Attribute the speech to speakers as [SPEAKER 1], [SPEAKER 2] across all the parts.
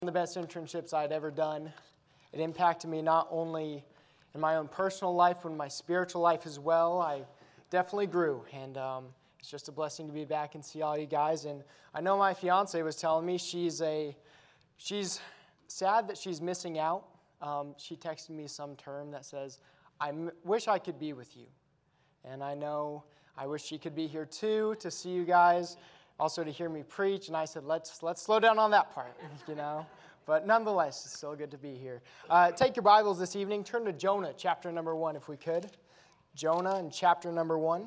[SPEAKER 1] The best internships I'd ever done. It impacted me not only in my own personal life, but in my spiritual life as well. I definitely grew, and it's just a blessing to be back and see all you guys. And I know my fiance was telling me she's sad that she's missing out. She texted me some term that says, wish I could be with you. And I know I wish she could be here too to see you guys. Also to hear me preach, and I said, let's slow down on that part, But nonetheless, it's still good to be here. Take your Bibles this evening. Turn to Jonah, chapter number 1, if we could. Jonah in chapter number 1.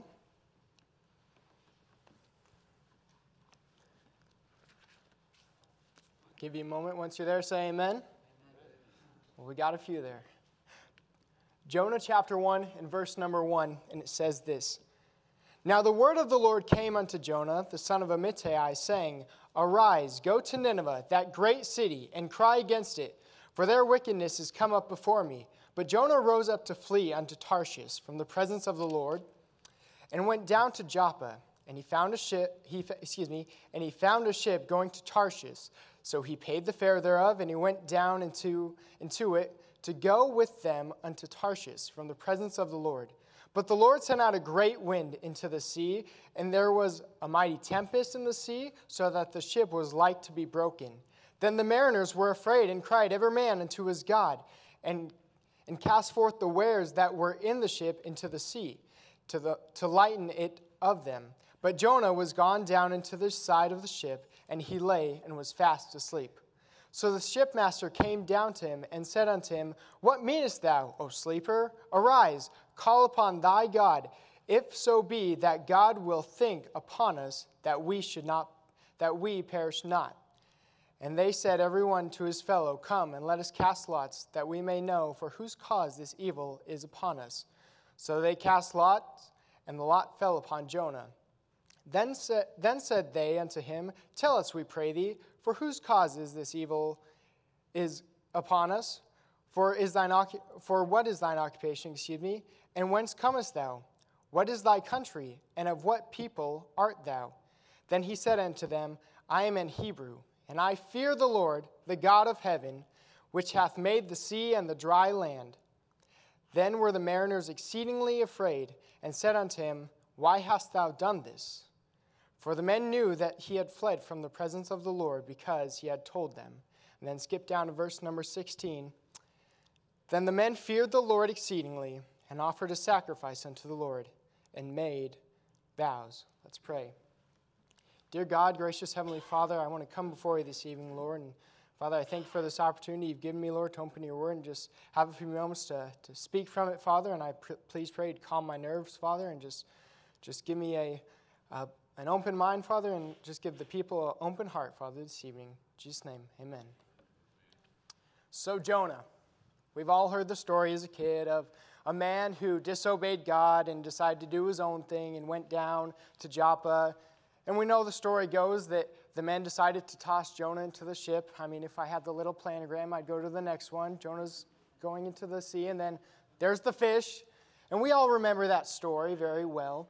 [SPEAKER 1] Give you a moment. Once you're there, say amen. Well, we got a few there. Jonah chapter 1 and verse number 1, and it says this. Now the word of the Lord came unto Jonah, the son of Amittai, saying, Arise, go to Nineveh, that great city, and cry against it, for their wickedness is come up before me. But Jonah rose up to flee unto Tarshish from the presence of the Lord, and went down to Joppa, and he found a ship. And he found a ship going to Tarshish. So he paid the fare thereof, and he went down into it to go with them unto Tarshish from the presence of the Lord. But the Lord sent out a great wind into the sea, and there was a mighty tempest in the sea, so that the ship was like to be broken. Then the mariners were afraid, and cried every man unto his God, and cast forth the wares that were in the ship into the sea, to lighten it of them. But Jonah was gone down into the side of the ship, and he lay and was fast asleep. So the shipmaster came down to him, and said unto him, What meanest thou, O sleeper? Arise, call upon thy God, if so be that God will think upon us that we perish not. And they said every one to his fellow, Come, and let us cast lots, that we may know for whose cause this evil is upon us. So they cast lots, and the lot fell upon Jonah. Then said they unto him, Tell us, we pray thee, for whose cause is this evil is upon us? For what is thine occupation, and whence comest thou? What is thy country, and of what people art thou? Then he said unto them, I am an Hebrew, and I fear the Lord, the God of heaven, which hath made the sea and the dry land. Then were the mariners exceedingly afraid, and said unto him, Why hast thou done this? For the men knew that he had fled from the presence of the Lord, because he had told them. And then skip down to verse number 16. Then the men feared the Lord exceedingly, and offered a sacrifice unto the Lord, and made vows. Let's pray. Dear God, gracious Heavenly Father, I want to come before you this evening, Lord. And Father, I thank you for this opportunity you've given me, Lord, to open your word and just have a few moments to speak from it, Father. And I please pray to calm my nerves, Father, and just give me an open mind, Father, and just give the people an open heart, Father, this evening. In Jesus' name, amen. So Jonah, we've all heard the story as a kid of a man who disobeyed God and decided to do his own thing and went down to Joppa. And we know the story goes that the men decided to toss Jonah into the ship. I mean, if I had the little planogram, I'd go to the next one. Jonah's going into the sea, and then there's the fish. And we all remember that story very well.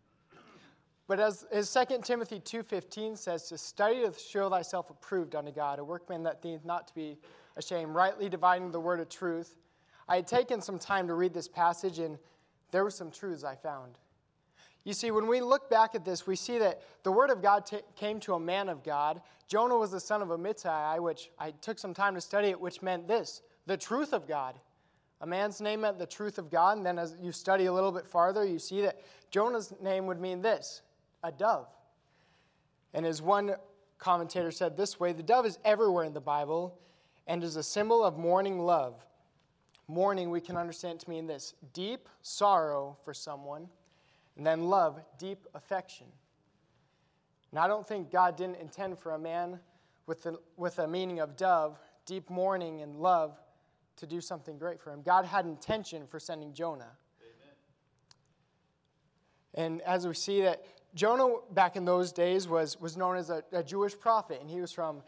[SPEAKER 1] But as 2 Timothy 2:15 says, to study to show thyself approved unto God, a workman that needeth not to be ashamed, rightly dividing the word of truth. I had taken some time to read this passage, and there were some truths I found. You see, when we look back at this, we see that the word of God came to a man of God. Jonah was the son of Amittai, which I took some time to study it, which meant this, the truth of God. A man's name meant the truth of God, and then as you study a little bit farther, you see that Jonah's name would mean this, a dove. And as one commentator said this way, the dove is everywhere in the Bible and is a symbol of mourning love. Mourning, we can understand to mean this, deep sorrow for someone, and then love, deep affection. And I don't think God didn't intend for a man with a meaning of dove, deep mourning and love, to do something great for him. God had intention for sending Jonah. Amen. And as we see that Jonah back in those days was known as a Jewish prophet, and he was from,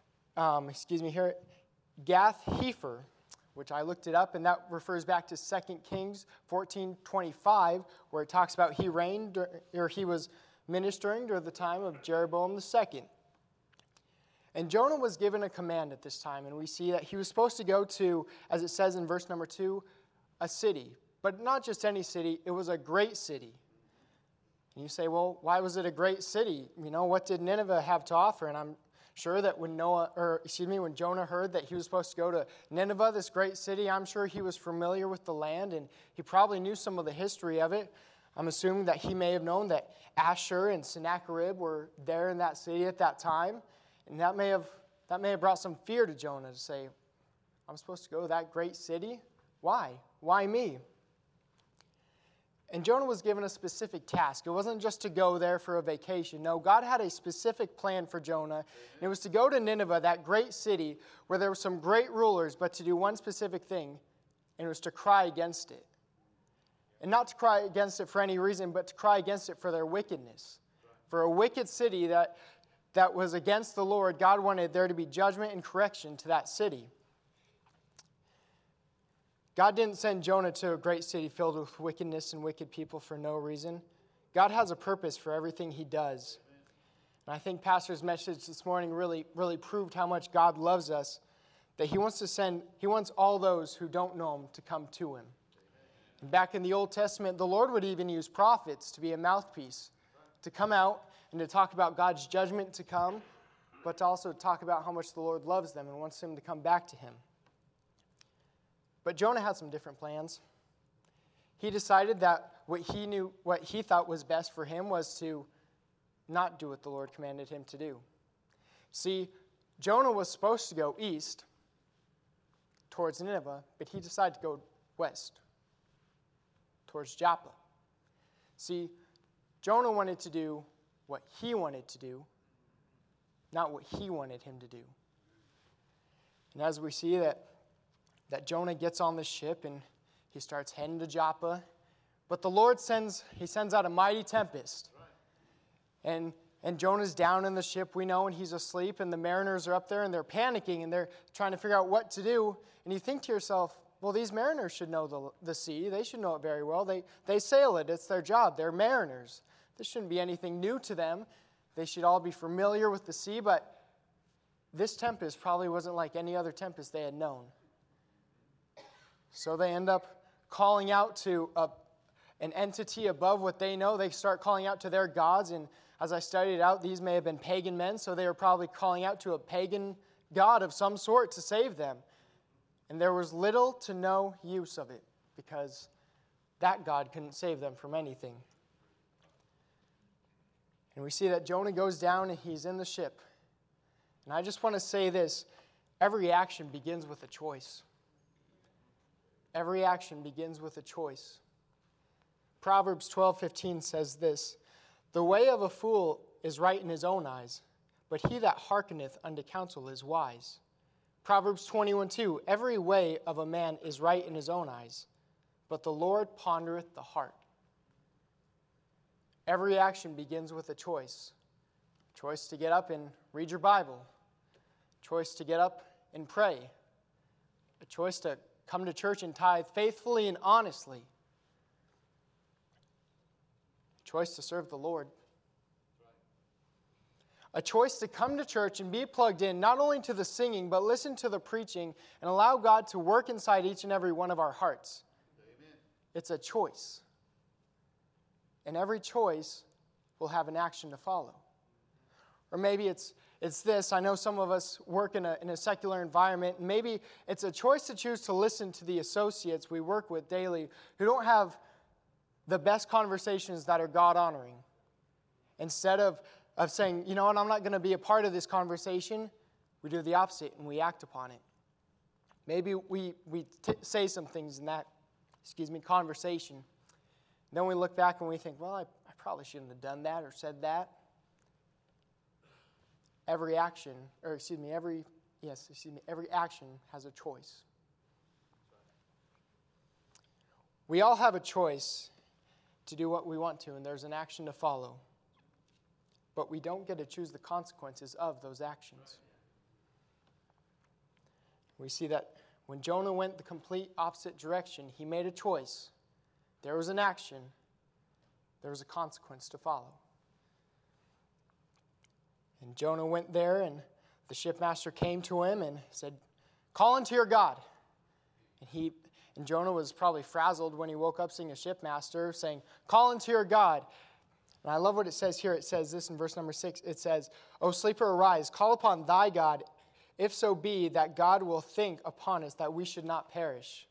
[SPEAKER 1] Gath-Hepher, which I looked it up, and that refers back to 2 Kings 14:25, where it talks about he was ministering during the time of Jeroboam II. And Jonah was given a command at this time, and we see that he was supposed to go to, as it says in verse number 2, a city. But not just any city, it was a great city. And you say, well, why was it a great city? What did Nineveh have to offer? And I'm sure that when Jonah heard that he was supposed to go to Nineveh, this great city, I'm sure he was familiar with the land, and he probably knew some of the history of it. I'm assuming that he may have known that Asher and Sennacherib were there in that city at that time. And that may have brought some fear to Jonah to say, I'm supposed to go to that great city? Why? Why me? And Jonah was given a specific task. It wasn't just to go there for a vacation. No, God had a specific plan for Jonah. And it was to go to Nineveh, that great city where there were some great rulers, but to do one specific thing, and it was to cry against it. And not to cry against it for any reason, but to cry against it for their wickedness. For a wicked city that was against the Lord, God wanted there to be judgment and correction to that city. God didn't send Jonah to a great city filled with wickedness and wicked people for no reason. God has a purpose for everything he does. And I think Pastor's message this morning really proved how much God loves us, that he wants all those who don't know him to come to him. And back in the Old Testament, the Lord would even use prophets to be a mouthpiece, to come out and to talk about God's judgment to come, but to also talk about how much the Lord loves them and wants them to come back to him. But Jonah had some different plans. He decided that what he thought was best for him was to not do what the Lord commanded him to do. See, Jonah was supposed to go east towards Nineveh, but he decided to go west towards Joppa. See, Jonah wanted to do what he wanted to do, not what he wanted him to do. And as we see that Jonah gets on the ship and he starts heading to Joppa, but the Lord sends out a mighty tempest. And Jonah's down in the ship, we know, and he's asleep, and the mariners are up there and they're panicking and they're trying to figure out what to do. And you think to yourself, well, these mariners should know the sea. They should know it very well. They sail it. It's their job. They're mariners. This shouldn't be anything new to them. They should all be familiar with the sea, but this tempest probably wasn't like any other tempest they had known. So they end up calling out to an entity above what they know. They start calling out to their gods, and as I studied out, these may have been pagan men, so they were probably calling out to a pagan god of some sort to save them. And there was little to no use of it, because that God couldn't save them from anything. And we see that Jonah goes down and he's in the ship. And I just want to say this, every action begins with a choice. Every action begins with a choice. Proverbs 12:15 says this, "The way of a fool is right in his own eyes, but he that hearkeneth unto counsel is wise." Proverbs 21:2, "Every way of a man is right in his own eyes, but the Lord pondereth the heart." Every action begins with a choice. Choice to get up and read your Bible. Choice to get up and pray. A choice to come to church and tithe faithfully and honestly. A choice to serve the Lord. A choice to come to church and be plugged in not only to the singing, but listen to the preaching and allow God to work inside each and every one of our hearts. Amen. It's a choice. And every choice will have an action to follow. Or maybe it's this. I know some of us work in a secular environment, and maybe it's a choice to choose to listen to the associates we work with daily who don't have the best conversations that are God-honoring. Instead of saying, you know what, I'm not going to be a part of this conversation, we do the opposite and we act upon it. Maybe we say some things in that, conversation. Then we look back and we think, well, I probably shouldn't have done that or said that. Every action has a choice. We all have a choice to do what we want to, and there's an action to follow. But we don't get to choose the consequences of those actions. We see that when Jonah went the complete opposite direction, he made a choice. There was an action. There was a consequence to follow. And Jonah went there, and The shipmaster came to him and said, "Call unto your God." And Jonah was probably frazzled when he woke up seeing a shipmaster saying, "Call unto your God." And I love what it says here. It says this in verse number 6. It says, "O sleeper, arise, call upon thy God, if so be that God will think upon us that we should not perish."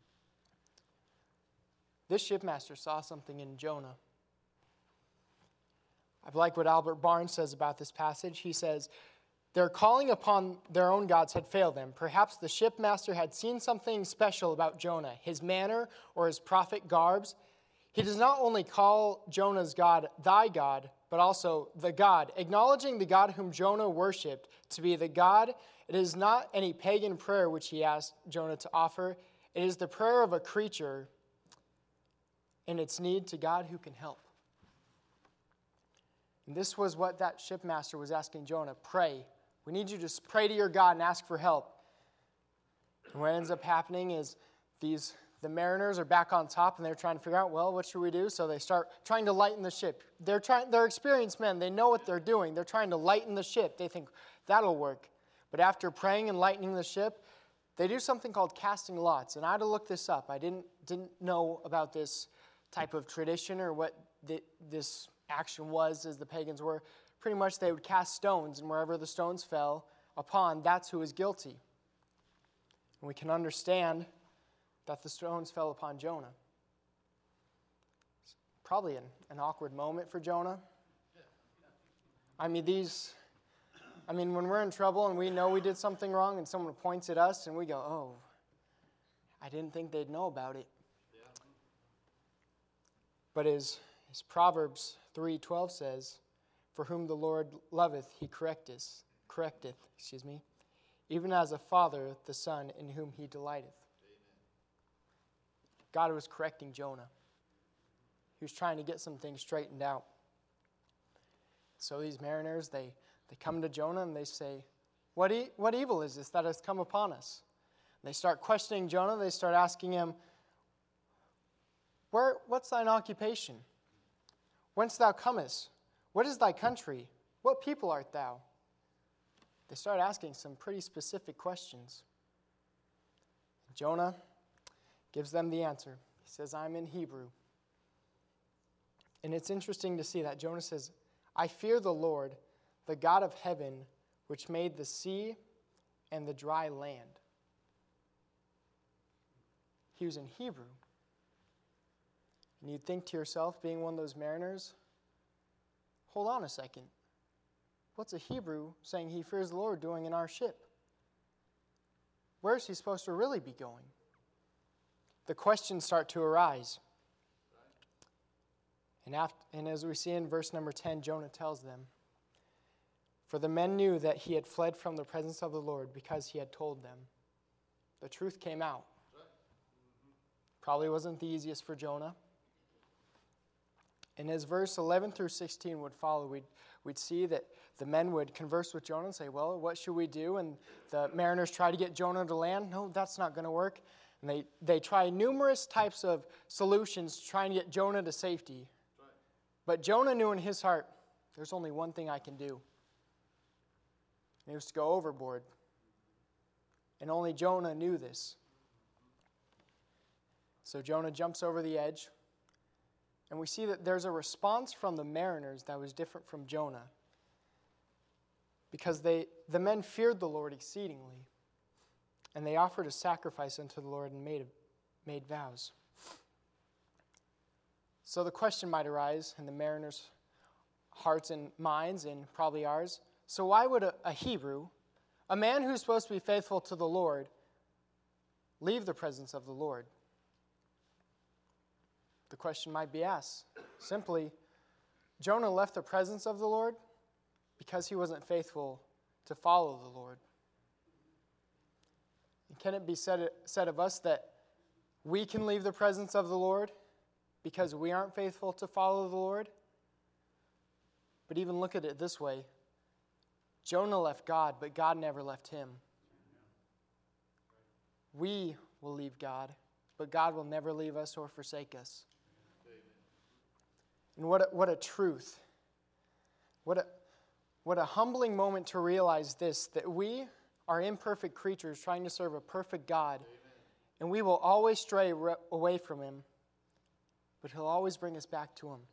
[SPEAKER 1] This shipmaster saw something in Jonah. I like what Albert Barnes says about this passage. He says, their calling upon their own gods had failed them. Perhaps the shipmaster had seen something special about Jonah, his manner or his prophet garbs. He does not only call Jonah's God thy God, but also the God, acknowledging the God whom Jonah worshipped to be the God. It is not any pagan prayer which he asked Jonah to offer. It is the prayer of a creature in its need to God who can help. And this was what that shipmaster was asking Jonah. Pray. We need you to pray to your God and ask for help. And what ends up happening is the mariners are back on top and they're trying to figure out, well, what should we do? So they start trying to lighten the ship. They're experienced men. They know what they're doing. They're trying to lighten the ship. They think that'll work. But after praying and lightening the ship, they do something called casting lots. And I had to look this up. I didn't know about this type of tradition or what this action was as the pagans were. Pretty much they would cast stones, and wherever the stones fell upon, that's who is guilty. And we can understand that the stones fell upon Jonah. It's probably an awkward moment for Jonah. When we're in trouble and we know we did something wrong and someone points at us and we go, oh, I didn't think they'd know about it. Yeah. But as Proverbs 3:12 says, for whom the Lord loveth, he correcteth, even as a father the son in whom he delighteth. Amen. God was correcting Jonah. He was trying to get some things straightened out. So these mariners, they come to Jonah and they say, what evil is this that has come upon us? And they start questioning Jonah. They start asking him, what's thine occupation? Whence thou comest? What is thy country? What people art thou? They start asking some pretty specific questions. Jonah gives them the answer. He says, I'm in Hebrew. And it's interesting to see that Jonah says, I fear the Lord, the God of heaven, which made the sea and the dry land. He was in Hebrew. And you'd think to yourself, being one of those mariners, hold on a second. What's a Hebrew saying he fears the Lord doing in our ship? Where is he supposed to really be going? The questions start to arise. And as we see in verse number 10, Jonah tells them, for the men knew that he had fled from the presence of the Lord because he had told them. The truth came out. Probably wasn't the easiest for Jonah. And as verse 11 through 16 would follow, we'd see that the men would converse with Jonah and say, well, what should we do? And the mariners try to get Jonah to land. No, that's not going to work. And they try numerous types of solutions to try and get Jonah to safety. Right. But Jonah knew in his heart, there's only one thing I can do. And it was to go overboard. And only Jonah knew this. So Jonah jumps over the edge. And we see that there's a response from the mariners that was different from Jonah. Because the men feared the Lord exceedingly. And they offered a sacrifice unto the Lord and made vows. So the question might arise in the mariners' hearts and minds, and probably ours. So why would a Hebrew, a man who's supposed to be faithful to the Lord, leave the presence of the Lord? The question might be asked. Simply, Jonah left the presence of the Lord because he wasn't faithful to follow the Lord. And can it be said of us that we can leave the presence of the Lord because we aren't faithful to follow the Lord? But even look at it this way. Jonah left God, but God never left him. We will leave God, but God will never leave us or forsake us. And what a truth. What what a humbling moment to realize this, that we are imperfect creatures trying to serve a perfect God, and we will always stray away from him, but he'll always bring us back to him.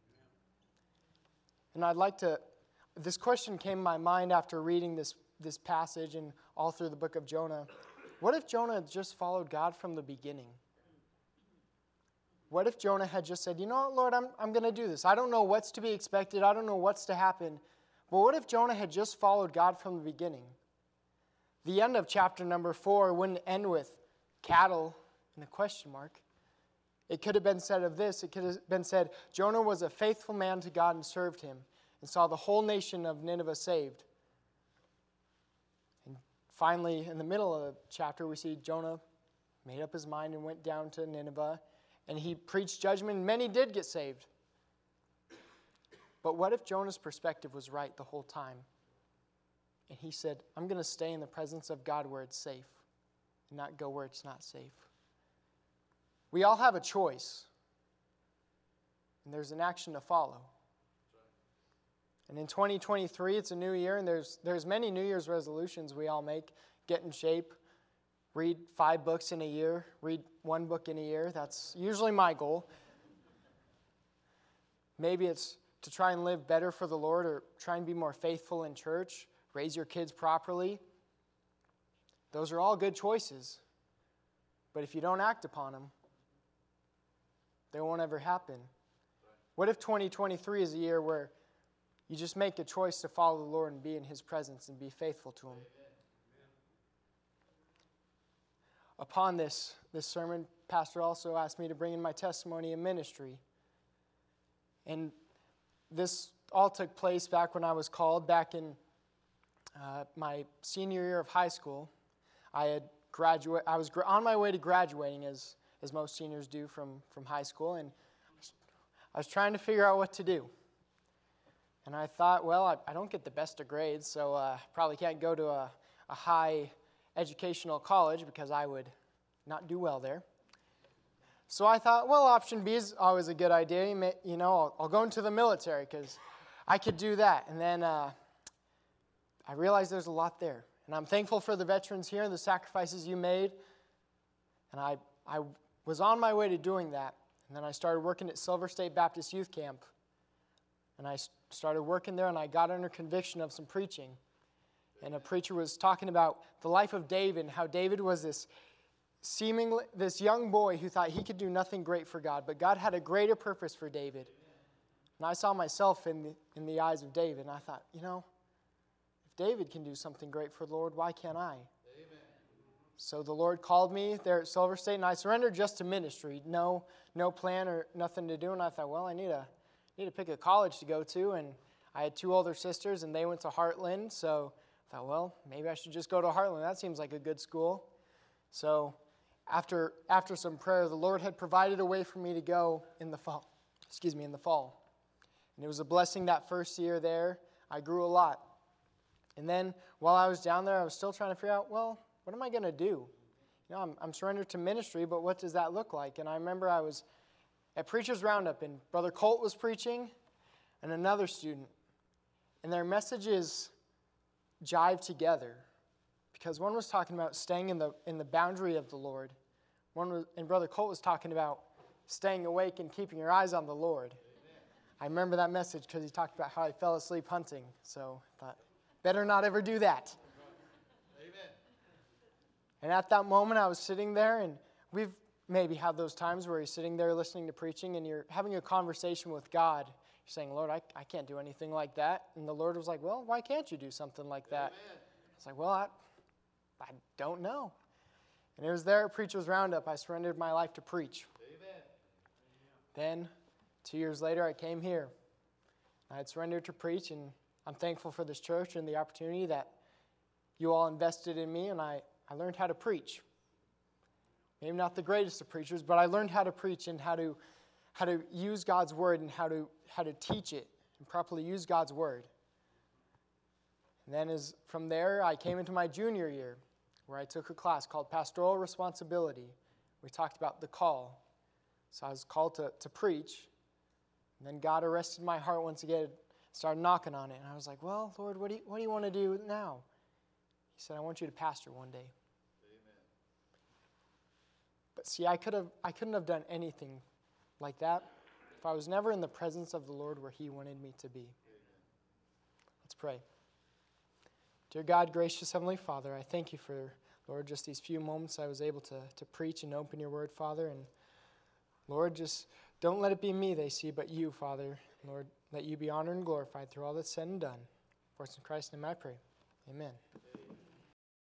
[SPEAKER 1] And this question came to my mind after reading this passage and all through the book of Jonah. What if Jonah had just followed God from the beginning? What if Jonah had just said, you know what, Lord, I'm going to do this. I don't know what's to be expected. I don't know what's to happen. But what if Jonah had just followed God from the beginning? The end of chapter number 4 wouldn't end with cattle and a question mark. It could have been said of this. It could have been said, Jonah was a faithful man to God and served him and saw the whole nation of Nineveh saved. And finally, in the middle of the chapter, we see Jonah made up his mind and went down to Nineveh, and he preached judgment, and many did get saved. But what if Jonah's perspective was right the whole time? And he said, I'm going to stay in the presence of God where it's safe and not go where it's not safe. We all have a choice, and there's an action to follow. And in 2023, it's a new year, and there's many New Year's resolutions we all make. Get in shape, read 5 books in a year, read 1 book in a year. That's usually my goal. Maybe it's to try and live better for the Lord or try and be more faithful in church, raise your kids properly. Those are all good choices. But if you don't act upon them, they won't ever happen. What if 2023 is a year where you just make a choice to follow the Lord and be in his presence and be faithful to him? Upon this sermon, Pastor also asked me to bring in my testimony in ministry. And this all took place back when I was called, back in my senior year of high school. I was on my way to graduating, as most seniors do from high school, and I was trying to figure out what to do. And I thought, well, I don't get the best of grades, so probably can't go to a high educational college because I would not do well there. So I thought, well, option B is always a good idea. You know, I'll go into the military because I could do that. And then I realized there's a lot there. And I'm thankful for the veterans here and the sacrifices you made. And I was on my way to doing that. And then I started working at Silver State Baptist Youth Camp. And I started working there, and I got under conviction of some preaching. And a preacher was talking about the life of David and how David was this young boy who thought he could do nothing great for God, but God had a greater purpose for David. And I saw myself in the eyes of David, and I thought, you know, if David can do something great for the Lord, why can't I? Amen. So the Lord called me there at Silver State, and I surrendered just to ministry. No plan or nothing to do, and I thought, well, I need to pick a college to go to, and I had 2 older sisters, and they went to Heartland, so I thought, well, maybe I should just go to Heartland. That seems like a good school. So after some prayer, the Lord had provided a way for me to go in the fall. And it was a blessing that first year there. I grew a lot. And then while I was down there, I was still trying to figure out, well, what am I going to do? You know, I'm surrendered to ministry, but what does that look like? And I remember I was at Preacher's Roundup, and Brother Colt was preaching, and another student. And their messages jive together, because one was talking about staying in the boundary of the Lord. And Brother Colt was talking about staying awake and keeping your eyes on the Lord. Amen. I remember that message because he talked about how I fell asleep hunting. So I thought, better not ever do that. Amen. And at that moment, I was sitting there, and we've maybe had those times where you're sitting there listening to preaching, and you're having a conversation with God. You're saying, Lord, I can't do anything like that. And the Lord was like, well, why can't you do something like that? Amen. It's like, well, I don't know. And it was there at Preacher's Roundup I surrendered my life to preach. Amen. Then, 2 years later, I came here. I had surrendered to preach, and I'm thankful for this church and the opportunity that you all invested in me, and I learned how to preach. Maybe not the greatest of preachers, but I learned how to preach and how to use God's word and how to teach it and properly use God's word. And then from there, I came into my junior year, where I took a class called Pastoral Responsibility. We talked about the call. So I was called to preach. And then God arrested my heart once again Started knocking on it. And I was like, well, Lord, what do you want to do now? He said, I want you to pastor one day. Amen. But see, I couldn't have done anything like that if I was never in the presence of the Lord where He wanted me to be. Amen. Let's pray. Dear God, gracious Heavenly Father, I thank you for, Lord, just these few moments I was able to preach and open your word, Father. And Lord, just don't let it be me they see, but you, Father. Lord, let you be honored and glorified through all that's said and done. For it's in Christ's name I pray. Amen.